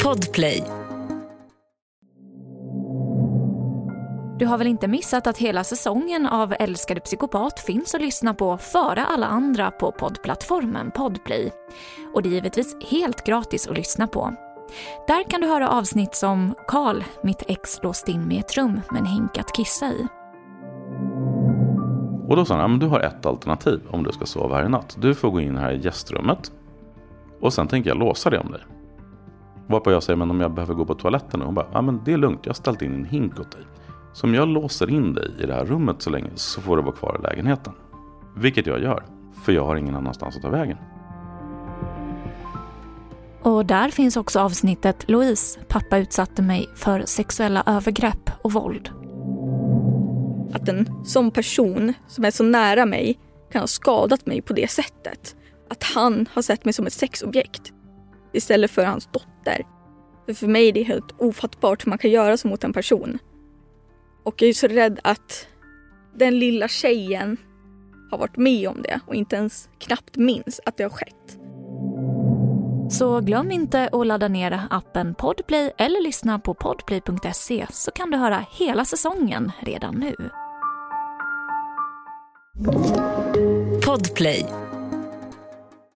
Podplay. Du har väl inte missat att hela säsongen av Älskade psykopat finns att lyssna på före alla andra på poddplattformen Podplay. Och det är givetvis helt gratis att lyssna på. Där kan du höra avsnitt som Karl, mitt ex låst in med ett rum med en hink att kissa i. Och då sa han, du har ett alternativ om du ska sova här i natt. Du får gå in här i gästrummet och sen tänker jag låsa det om dig. Varpå jag säger, men om jag behöver gå på toaletten? Och hon bara, men det är lugnt, jag har ställt in en hink åt dig. Så om jag låser in dig i det här rummet så länge så får du vara kvar i lägenheten. Vilket jag gör, för jag har ingen annanstans att ta vägen. Och där finns också avsnittet Louise, pappa utsatte mig för sexuella övergrepp och våld. Att en sån person som är så nära mig kan ha skadat mig på det sättet. Att han har sett mig som ett sexobjekt istället för hans dotter. För mig är det helt ofattbart hur man kan göra så mot en person. Och jag är så rädd att den lilla tjejen har varit med om det och inte ens knappt minns att det har skett. Så glöm inte att ladda ner appen Podplay eller lyssna på podplay.se så kan du höra hela säsongen redan nu. Podplay.